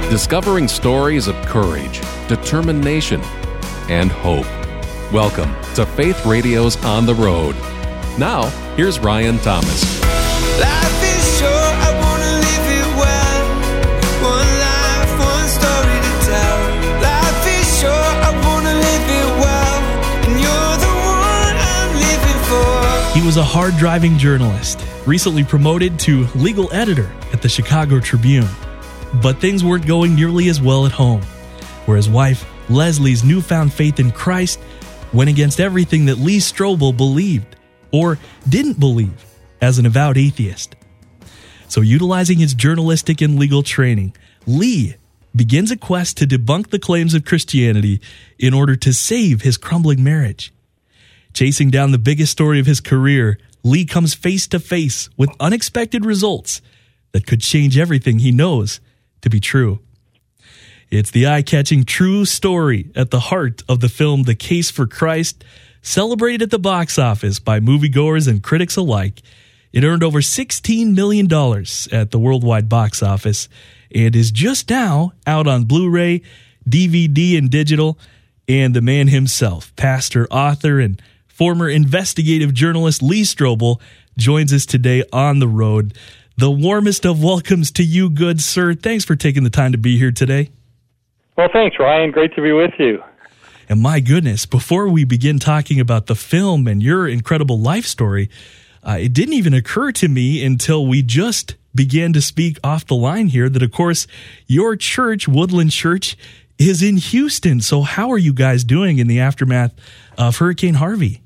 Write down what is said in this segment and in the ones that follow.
discovering stories of courage, determination, and hope. Welcome to Faith Radio's On the Road. Now, here's Ryan Thomas. Life is short, I want to live it well. One life, one story to tell. Life is short, I want to live it well. And you're the one I'm living for. He was a hard-driving journalist, recently promoted to legal editor at the Chicago Tribune. But things weren't going nearly as well at home, where his wife, Leslie's newfound faith in Christ went against everything that Lee Strobel believed, or didn't believe, as an avowed atheist. So utilizing his journalistic and legal training, Lee begins a quest to debunk the claims of Christianity in order to save his crumbling marriage. Chasing down the biggest story of his career, Lee comes face to face with unexpected results that could change everything he knows to be true. It's the eye-catching true story at the heart of the film The Case for Christ, celebrated at the box office by moviegoers and critics alike. It earned over $16 million at the worldwide box office and is just now out on Blu-ray, DVD, and digital. And the man himself, pastor, author, and former investigative journalist Lee Strobel, joins us today on the road. The warmest of welcomes to you, good sir. Thanks for taking the time to be here today. Well, thanks, Ryan. Great to be with you. And my goodness, before we begin talking about the film and your incredible life story, it didn't even occur to me until we just began to speak off the line here that, of course, your church, Woodland Church, is in Houston. So how are you guys doing in the aftermath of Hurricane Harvey?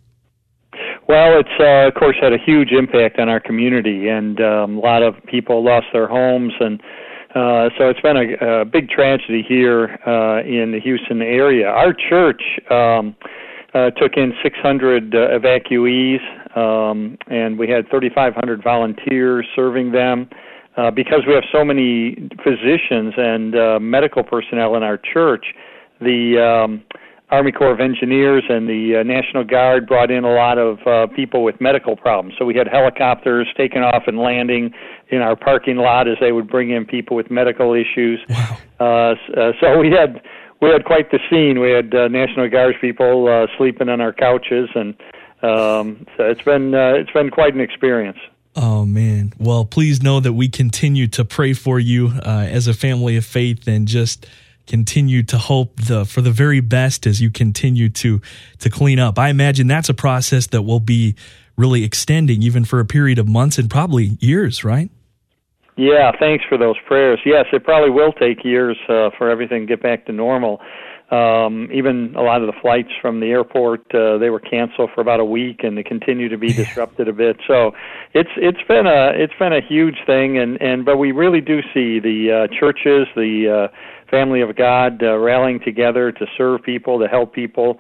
Well, it's, of course, had a huge impact on our community, and a lot of people lost their homes, and so it's been a big tragedy here in the Houston area. Our church took in 600 evacuees, and we had 3,500 volunteers serving them. Because we have so many physicians and medical personnel in our church, the Army Corps of Engineers and the National Guard brought in a lot of people with medical problems. So we had helicopters taking off and landing in our parking lot as they would bring in people with medical issues. Wow. So we had quite the scene. We had National Guard people sleeping on our couches, and so it's been quite an experience. Oh, man. Well, please know that we continue to pray for you as a family of faith, and just continue to hope for the very best as you continue to clean up. I imagine that's a process that will be really extending even for a period of months and probably years, right? Yeah, thanks for those prayers. Yes, it probably will take years for everything to get back to normal. Even a lot of the flights from the airport, they were canceled for about a week, and they continue to be disrupted a bit. So it's been a huge thing, but we really do see the churches, the family of God rallying together to serve people, to help people.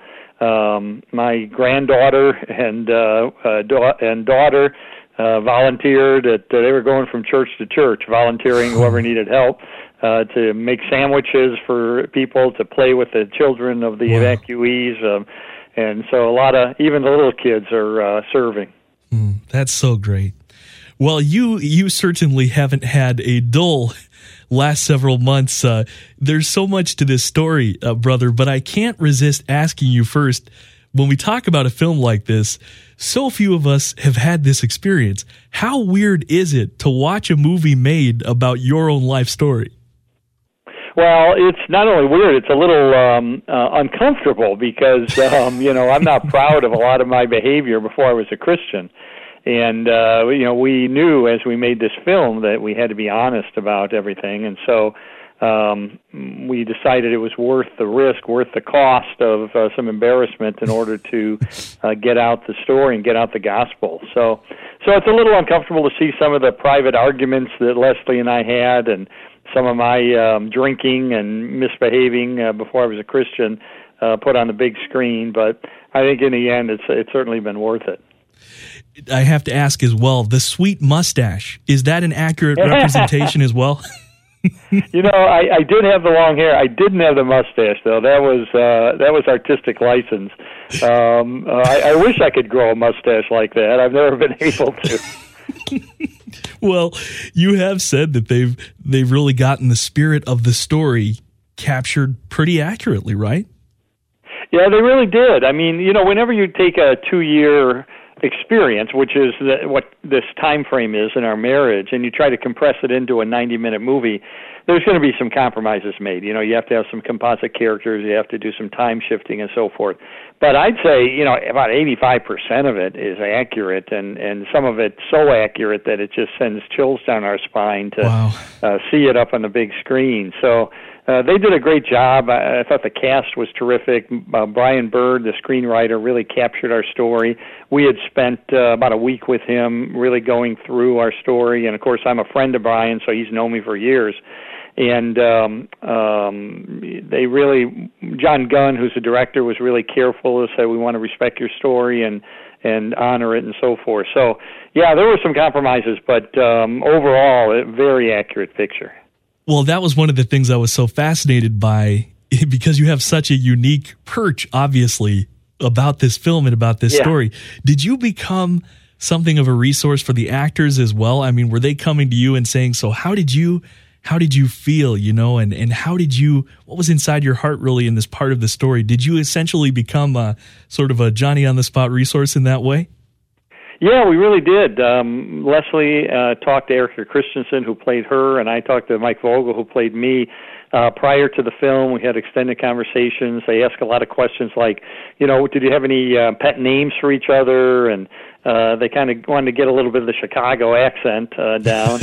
My granddaughter and daughter volunteered. They were going from church to church, volunteering whoever needed help. To make sandwiches for people, to play with the children of the evacuees, and so even the little kids are serving. That's so great. Well, you certainly haven't had a dull last several months. There's so much to this story, brother, but I can't resist asking you first, when we talk about a film like this, so few of us have had this experience. How weird is it to watch a movie made about your own life story? Well, it's not only weird, it's a little uncomfortable because, I'm not proud of a lot of my behavior before I was a Christian. And, we knew as we made this film that we had to be honest about everything. And so we decided it was worth the risk, worth the cost of some embarrassment in order to get out the story and get out the gospel. So it's a little uncomfortable to see some of the private arguments that Leslie and I had, and some of my drinking and misbehaving before I was a Christian put on the big screen. But I think in the end, it's certainly been worth it. I have to ask as well, the sweet mustache, is that an accurate representation as well? I did have the long hair. I didn't have the mustache, though. That was artistic license. I wish I could grow a mustache like that. I've never been able to. Well, you have said that they've really gotten the spirit of the story captured pretty accurately, right? Yeah, they really did. I mean, whenever you take a 2-year experience, which is what this time frame is in our marriage, and you try to compress it into a 90-minute movie, there's going to be some compromises made. You have to have some composite characters, you have to do some time shifting and so forth. But I'd say, about 85% of it is accurate, and some of it so accurate that it just sends chills down our spine to see it up on the big screen. So they did a great job. I thought the cast was terrific. Brian Bird, the screenwriter, really captured our story. We had spent about a week with him really going through our story, and of course I'm a friend of Brian, so he's known me for years. And they really, John Gunn, who's the director, was really careful to say, we want to respect your story and honor it and so forth. So, yeah, there were some compromises, but overall, a very accurate picture. Well, that was one of the things I was so fascinated by, because you have such a unique perch, obviously, about this film and about this story. Did you become something of a resource for the actors as well? I mean, were they coming to you and saying, so how did you feel, and what was inside your heart really in this part of the story? Did you essentially become a sort of a Johnny-on-the-spot resource in that way? Yeah, we really did. Leslie talked to Erica Christensen, who played her, and I talked to Mike Vogel, who played me. Prior to the film, we had extended conversations. They asked a lot of questions like, did you have any pet names for each other? And they kind of wanted to get a little bit of the Chicago accent down.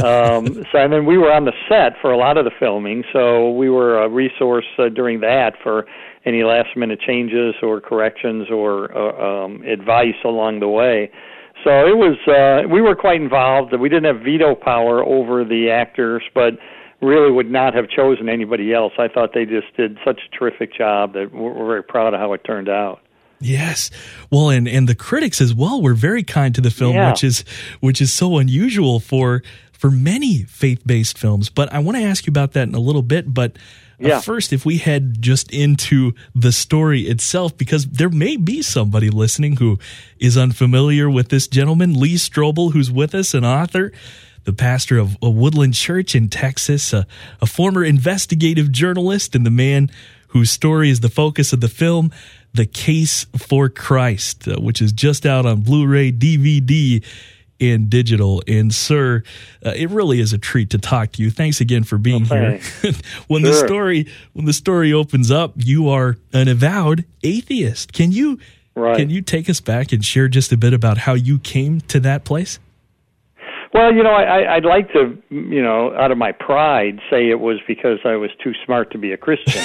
And then we were on the set for a lot of the filming, so we were a resource during that for any last-minute changes or corrections or advice along the way. So it was we were quite involved. We didn't have veto power over the actors, but really would not have chosen anybody else. I thought they just did such a terrific job that we're very proud of how it turned out. Yes. Well, and the critics as well were very kind to the film, which is so unusual for many faith-based films. But I want to ask you about that in a little bit. But first, if we head just into the story itself, because there may be somebody listening who is unfamiliar with this gentleman, Lee Strobel, who's with us, an author, the pastor of a Woodland Church in Texas, a former investigative journalist, and the man whose story is the focus of the film, The Case for Christ, which is just out on Blu-ray, DVD, and digital. And sir, it really is a treat to talk to you. Thanks again for being here. When the story opens up, you are an avowed atheist. Can you take us back and share just a bit about how you came to that place? Well, I'd like to, out of my pride, say it was because I was too smart to be a Christian.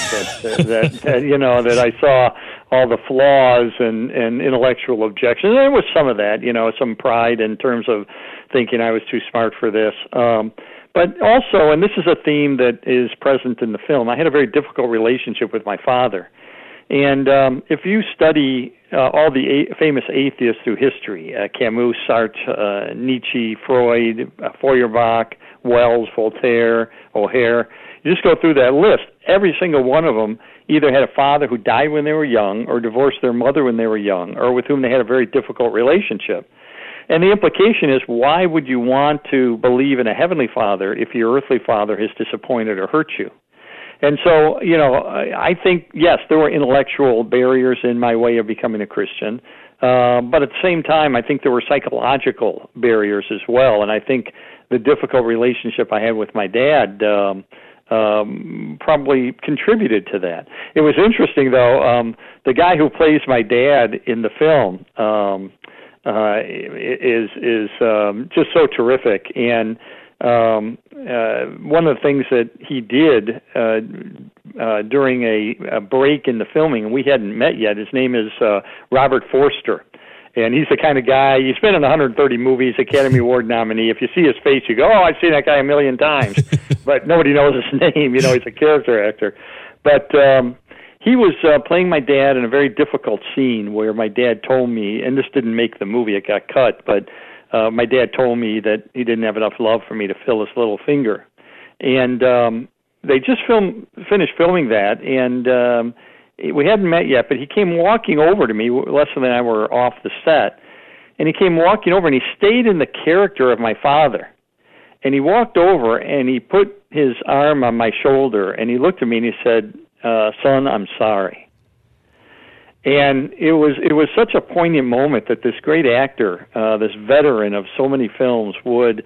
that I saw all the flaws and intellectual objections. There was some of that, some pride in terms of thinking I was too smart for this. But also, and this is a theme that is present in the film, I had a very difficult relationship with my father. And if you study all the famous atheists through history, Camus, Sartre, Nietzsche, Freud, Feuerbach, Wells, Voltaire, O'Hare, you just go through that list. Every single one of them either had a father who died when they were young or divorced their mother when they were young or with whom they had a very difficult relationship. And the implication is, why would you want to believe in a heavenly father if your earthly father has disappointed or hurt you? And so, I think, yes, there were intellectual barriers in my way of becoming a Christian, but at the same time, I think there were psychological barriers as well. And I think the difficult relationship I had with my dad probably contributed to that. It was interesting, though, the guy who plays my dad in the film is just so terrific. And one of the things that he did during a break in the filming, and we hadn't met yet, his name is Robert Forster. And he's the kind of guy, he's been in 130 movies, Academy Award nominee. If you see his face, you go, oh, I've seen that guy a million times. But nobody knows his name. He's a character actor. But he was playing my dad in a very difficult scene where my dad told me, and this didn't make the movie, it got cut, but my dad told me that he didn't have enough love for me to fill his little finger. And they just finished filming that, and we hadn't met yet, but he came walking over to me. Leslie and I were off the set, And he came walking over, and he stayed in the character of my father. And he walked over, and he put his arm on my shoulder, and he looked at me, and he said, son, I'm sorry. And it was such a poignant moment that this great actor, this veteran of so many films, would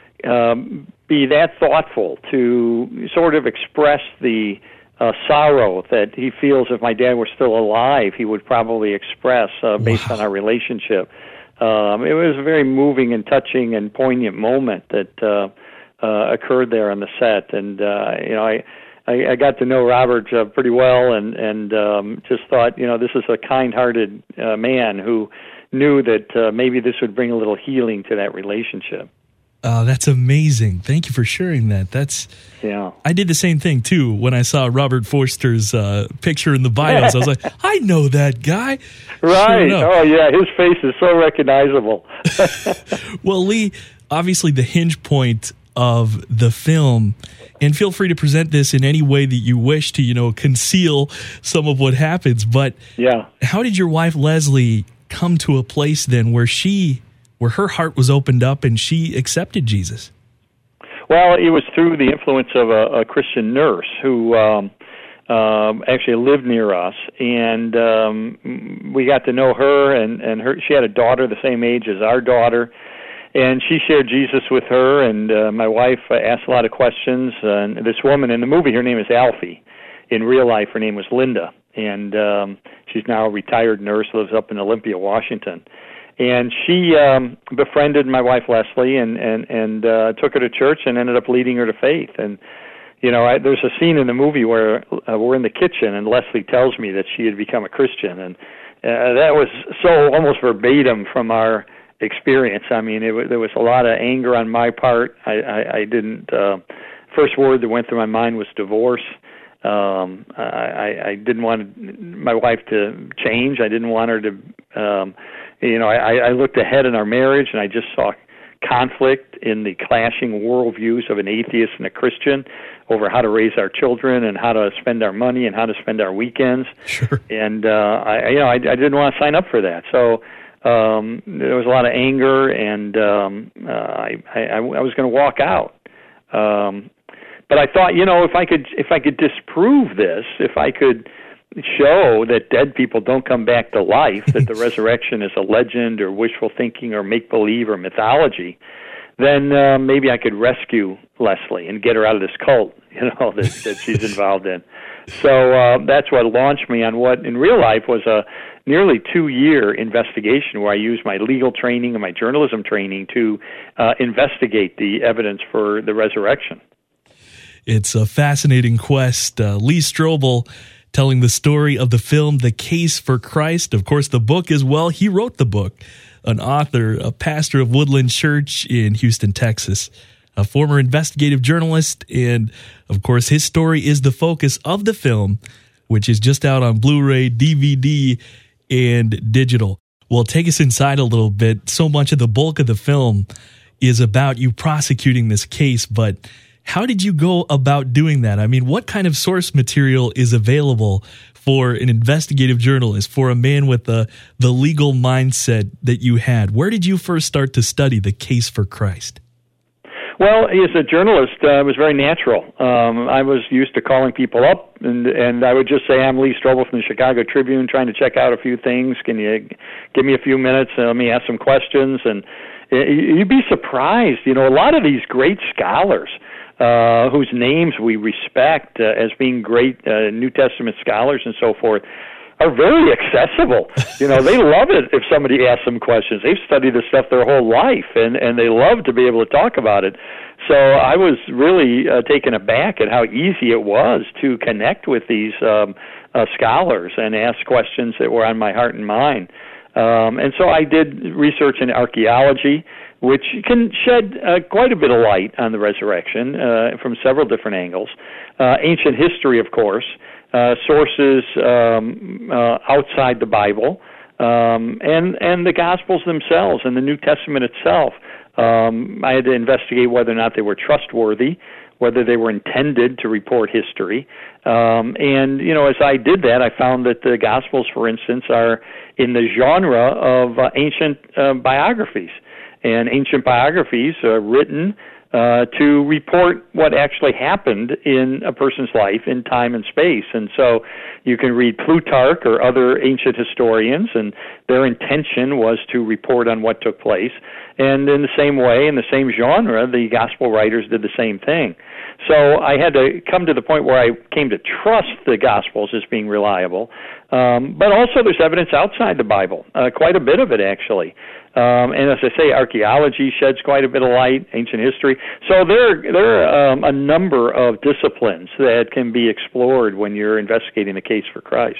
be that thoughtful to sort of express the sorrow that he feels if my dad were still alive, he would probably express based on our relationship. It was a very moving and touching and poignant moment that occurred there on the set. And, I got to know Robert pretty well and just thought, this is a kind-hearted man who knew that maybe this would bring a little healing to that relationship. That's amazing. Thank you for sharing that. Yeah. I did the same thing, too, when I saw Robert Forster's picture in the bios. I was like, I know that guy. Right. Oh, yeah. His face is so recognizable. Well, Lee, obviously the hinge point of the film, and feel free to present this in any way that you wish to, conceal some of what happens. But how did your wife, Leslie, come to a place then where her heart was opened up and she accepted Jesus? Well, it was through the influence of a Christian nurse who actually lived near us, and we got to know her, and she had a daughter the same age as our daughter, and she shared Jesus with her, and my wife asked a lot of questions, and this woman in the movie, her name is Alfie. In real life, her name was Linda, and she's now a retired nurse, lives up in Olympia, Washington. And she befriended my wife Leslie and took her to church and ended up leading her to faith. And there's a scene in the movie where we're in the kitchen and Leslie tells me that she had become a Christian, and that was so almost verbatim from our experience. I mean, there was a lot of anger on my part. I didn't. First word that went through my mind was divorce. I didn't want my wife to change. I didn't want her to. I looked ahead in our marriage, and I just saw conflict in the clashing worldviews of an atheist and a Christian over how to raise our children and how to spend our money and how to spend our weekends. Sure. And I didn't want to sign up for that. So there was a lot of anger, and I was going to walk out. But I thought, if I could disprove this, if I could show that dead people don't come back to life, that the resurrection is a legend or wishful thinking or make-believe or mythology, then maybe I could rescue Leslie and get her out of this cult, that she's involved in. So that's what launched me on what in real life was a nearly 2-year investigation where I used my legal training and my journalism training to investigate the evidence for the resurrection. It's a fascinating quest. Lee Strobel telling the story of the film, The Case for Christ. Of course, the book as well. He wrote the book, an author, a pastor of Woodland Church in Houston, Texas, a former investigative journalist. And, of course, his story is the focus of the film, which is just out on Blu-ray, DVD, and digital. Well, take us inside a little bit. So much of the bulk of the film is about you prosecuting this case, but how did you go about doing that? I mean, what kind of source material is available for an investigative journalist, for a man with the legal mindset that you had? Where did you first start to study the case for Christ? Well, as a journalist, it was very natural. I was used to calling people up, and I would just say, I'm Lee Strobel from the Chicago Tribune, trying to check out a few things. Can you give me a few minutes and let me ask some questions? And you'd be surprised. A lot of these great scholars whose names we respect as being great New Testament scholars and so forth, are very accessible. They love it if somebody asks them questions. They've studied this stuff their whole life, and they love to be able to talk about it. So I was really taken aback at how easy it was to connect with these scholars and ask questions that were on my heart and mind. And so I did research in archaeology, which can shed quite a bit of light on the resurrection from several different angles. Ancient history, of course, sources outside the Bible, and the Gospels themselves and the New Testament itself. I had to investigate whether or not they were trustworthy, whether they were intended to report history. And, as I did that, I found that the Gospels, for instance, are in the genre of ancient biographies. And ancient biographies are written to report what actually happened in a person's life in time and space. And so you can read Plutarch or other ancient historians, and their intention was to report on what took place. And in the same way, in the same genre, the gospel writers did the same thing. So I had to come to the point where I came to trust the Gospels as being reliable. But also there's evidence outside the Bible, quite a bit of it actually. And as I say, archaeology sheds quite a bit of light, ancient history. So there are a number of disciplines that can be explored when you're investigating the case for Christ.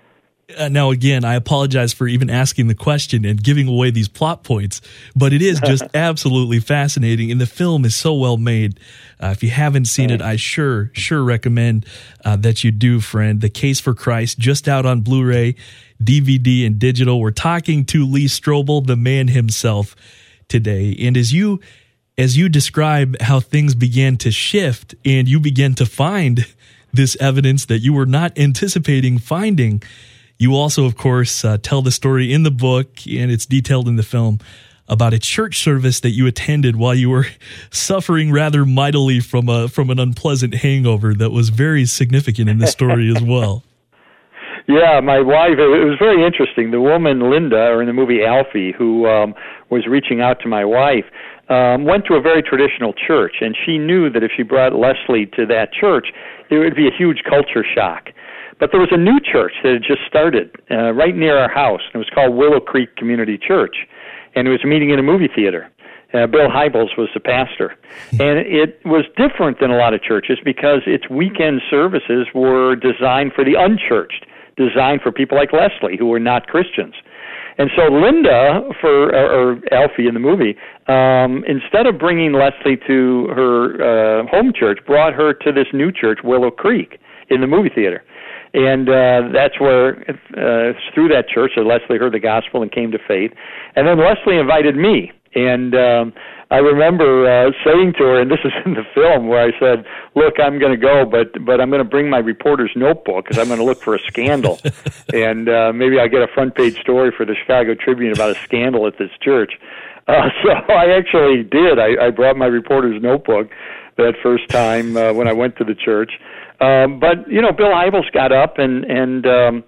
Now, again, I apologize for even asking the question and giving away these plot points, but it is just absolutely fascinating, and the film is so well made. If you haven't seen it, I sure recommend that you do, friend. The Case for Christ, just out on Blu-ray, DVD, and digital. We're talking to Lee Strobel, the man himself, today. And as you describe how things began to shift and you began to find this evidence that you were not anticipating finding, you also, of course, tell the story in the book, and it's detailed in the film, about a church service that you attended while you were suffering rather mightily from an unpleasant hangover that was very significant in the story as well. Yeah, my wife, it was very interesting. The woman, Linda, or in the movie Alfie, who was reaching out to my wife, went to a very traditional church, and she knew that if she brought Leslie to that church, it would be a huge culture shock. But there was a new church that had just started right near our house, and it was called Willow Creek Community Church, and it was meeting in a movie theater. Bill Hybels was the pastor. And it was different than a lot of churches because its weekend services were designed for the unchurched, designed for people like Leslie who were not Christians. And so Linda, or Alfie in the movie, instead of bringing Leslie to her home church, brought her to this new church, Willow Creek, in the movie theater. And that's where, through that church, Leslie heard the gospel and came to faith. And then Leslie invited me. And I remember saying to her, and this is in the film, where I said, look, I'm going to go, but I'm going to bring my reporter's notebook because I'm going to look for a scandal. And maybe I'll get a front-page story for the Chicago Tribune about a scandal at this church. So I actually did. I brought my reporter's notebook that first time when I went to the church. But, Bill Hybels got up and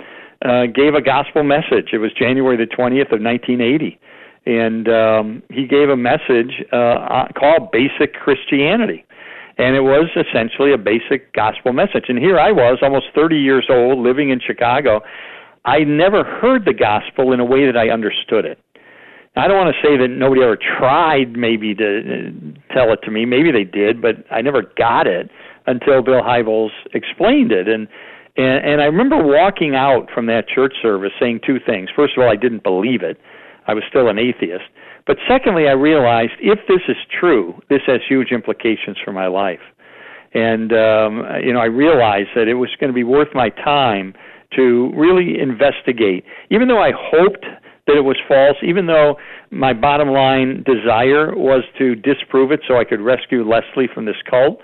gave a gospel message. It was January the 20th of 1980. And he gave a message called Basic Christianity. And it was essentially a basic gospel message. And here I was, almost 30 years old, living in Chicago. I never heard the gospel in a way that I understood it. I don't want to say that nobody ever tried maybe to tell it to me. Maybe they did, but I never got it until Bill Hybels explained it. And I remember walking out from that church service saying two things. First of all, I didn't believe it. I was still an atheist. But secondly, I realized if this is true, this has huge implications for my life. And, I realized that it was going to be worth my time to really investigate. Even though I hoped that it was false, even though my bottom line desire was to disprove it so I could rescue Leslie from this cult,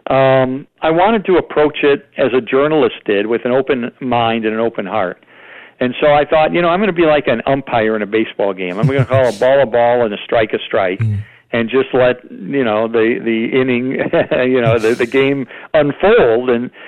I wanted to approach it as a journalist did, with an open mind and an open heart. And so I thought, I'm going to be like an umpire in a baseball game. I'm going to call a ball and a strike, and just let, the inning, the game unfold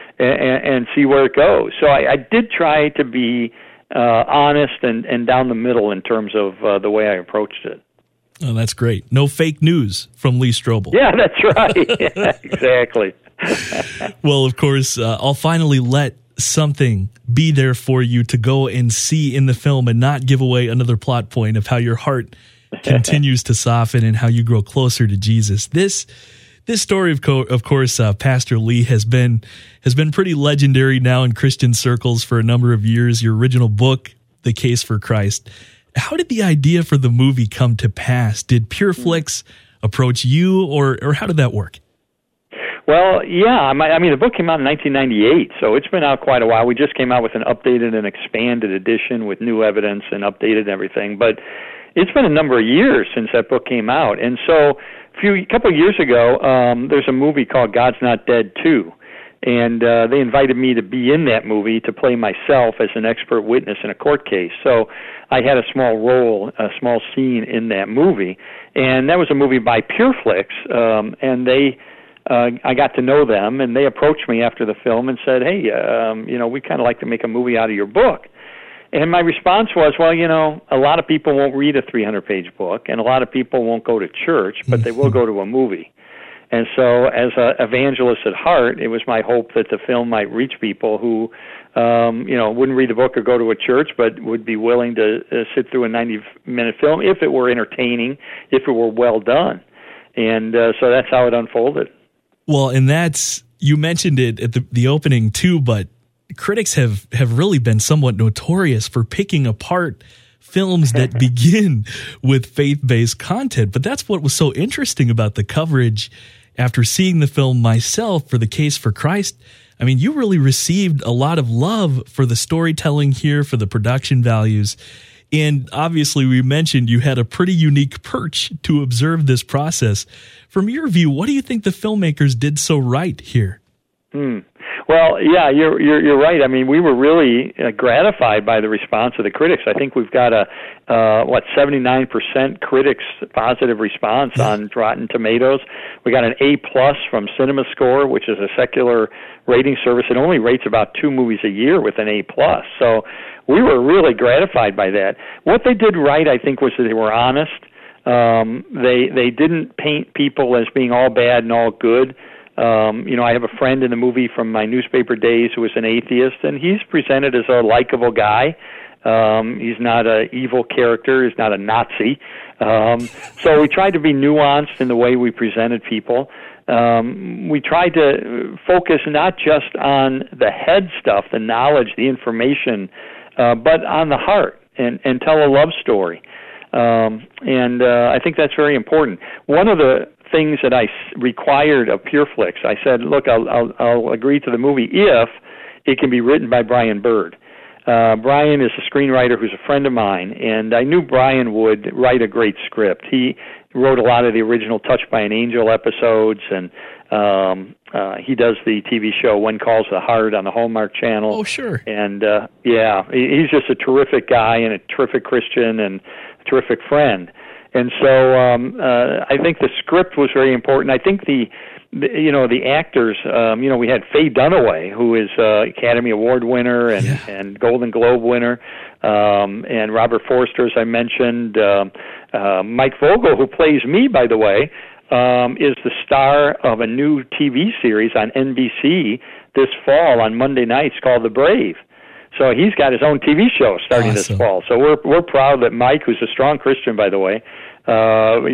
and see where it goes. So I did try to be honest and down the middle in terms of the way I approached it. Oh, that's great. No fake news from Lee Strobel. Yeah, that's right. Yeah, exactly. Well, of course, I'll finally let something be there for you to go and see in the film and not give away another plot point of how your heart continues to soften and how you grow closer to Jesus. This story, of course, Pastor Lee, has been pretty legendary now in Christian circles for a number of years. Your original book, The Case for Christ. How did the idea for the movie come to pass? Did PureFlix approach you, or how did that work? Well, yeah, the book came out in 1998, so it's been out quite a while. We just came out with an updated and expanded edition with new evidence and updated everything. But it's been a number of years since that book came out. And so a couple of years ago, there's a movie called God's Not Dead 2. And they invited me to be in that movie to play myself as an expert witness in a court case. So I had a small role, a small scene in that movie. And that was a movie by PureFlix. And I got to know them, and they approached me after the film and said, hey, we'd kind of like to make a movie out of your book. And my response was, well, a lot of people won't read a 300-page book, and a lot of people won't go to church, but they will go to a movie. And so as an evangelist at heart, it was my hope that the film might reach people who, wouldn't read the book or go to a church, but would be willing to sit through a 90-minute film if it were entertaining, if it were well done. And so that's how it unfolded. Well, and you mentioned it at the opening too, but critics have really been somewhat notorious for picking apart films that begin with faith-based content. But that's what was so interesting about the coverage after seeing the film myself for The Case for Christ. I mean, you really received a lot of love for the storytelling here, for the production values. And obviously, we mentioned you had a pretty unique perch to observe this process. From your view, what do you think the filmmakers did so right here? Well, yeah, you're right. I mean, we were really gratified by the response of the critics. I think we've got 79% critics positive response on Rotten Tomatoes. We got an A+ from CinemaScore, which is a secular rating service. It only rates about 2 movies a year with an A+. So we were really gratified by that. What they did right, I think, was that they were honest. They didn't paint people as being all bad and all good. I have a friend in the movie from my newspaper days who was an atheist, and he's presented as a likable guy. He's not an evil character. He's not a Nazi. So we tried to be nuanced in the way we presented people. We tried to focus not just on the head stuff, the knowledge, the information, but on the heart and tell a love story. And I think that's very important. One of the things that I required of PureFlix, I said, look, I'll agree to the movie if it can be written by Brian Bird. Brian is a screenwriter who's a friend of mine, and I knew Brian would write a great script. He wrote a lot of the original Touched by an Angel episodes, and he does the TV show When Calls the Heart on the Hallmark Channel. Oh, sure. And, he's just a terrific guy and a terrific Christian and a terrific friend. And so I think the script was very important. I think the actors, we had Faye Dunaway, who is Academy Award winner and Golden Globe winner, and Robert Forster, as I mentioned. Mike Vogel, who plays me, by the way, is the star of a new TV series on NBC this fall on Monday nights called The Brave. So he's got his own TV show starting this fall. So we're proud that Mike, who's a strong Christian, by the way, God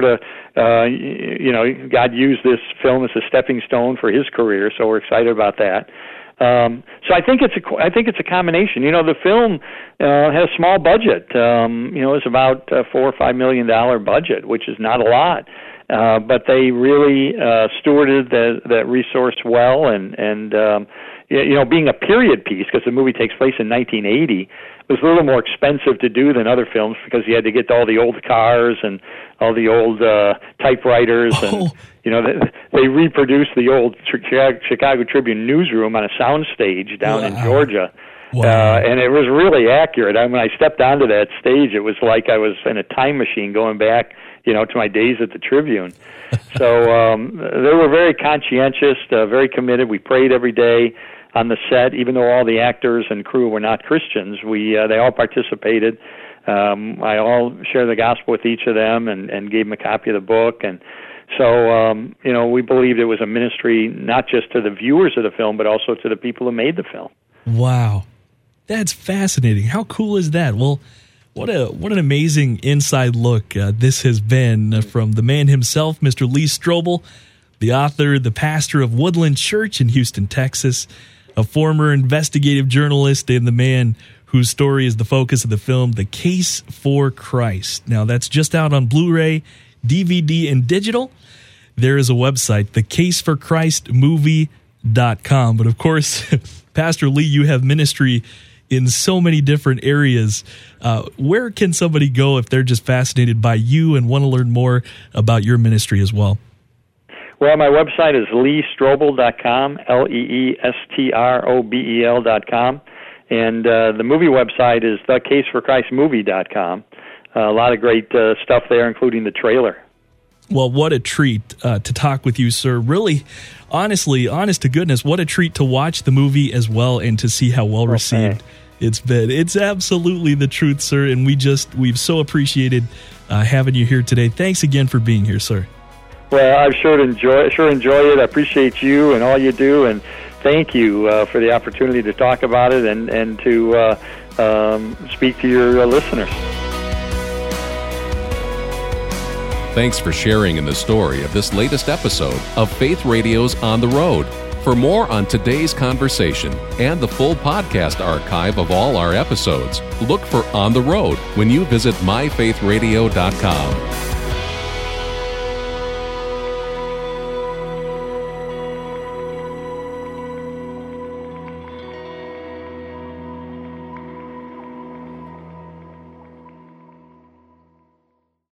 used this film as a stepping stone for his career. So we're excited about that. So I think it's a combination. The film has a small budget. It's about $4 or $5 million budget, which is not a lot. But they really stewarded that resource well, and being a period piece, because the movie takes place in 1980, it was a little more expensive to do than other films because you had to get all the old cars and all the old typewriters, and they reproduced the old Chicago Tribune newsroom on a soundstage down in Georgia. Wow. And it was really accurate. When I stepped onto that stage, it was like I was in a time machine going back, to my days at the Tribune. So they were very conscientious, very committed. We prayed every day on the set, even though all the actors and crew were not Christians. They all participated. I all shared the gospel with each of them and gave them a copy of the book. And so, we believed it was a ministry not just to the viewers of the film, but also to the people who made the film. Wow. That's fascinating. How cool is that? Well, what an amazing inside look this has been from the man himself, Mr. Lee Strobel, the author, the pastor of Woodland Church in Houston, Texas, a former investigative journalist, and the man whose story is the focus of the film, The Case for Christ. Now, that's just out on Blu-ray, DVD, and digital. There is a website, thecaseforchristmovie.com. But of course, Pastor Lee, you have ministry in so many different areas. Where can somebody go if they're just fascinated by you and want to learn more about your ministry as well? Well, my website is leestrobel.com, LeeStrobel.com, and the movie website is thecaseforchristmovie.com. A lot of great stuff there, including the trailer. Well, what a treat to talk with you, sir. Really, honestly, honest to goodness, what a treat to watch the movie as well and to see how well received it's been. It's absolutely the truth, sir, and we've so appreciated having you here today. Thanks again for being here, sir. Well, I sure enjoy it. I appreciate you and all you do, and thank you for the opportunity to talk about it and to speak to your listeners. Thanks for sharing in the story of this latest episode of Faith Radio's On the Road. For more on today's conversation and the full podcast archive of all our episodes, look for On the Road when you visit myfaithradio.com.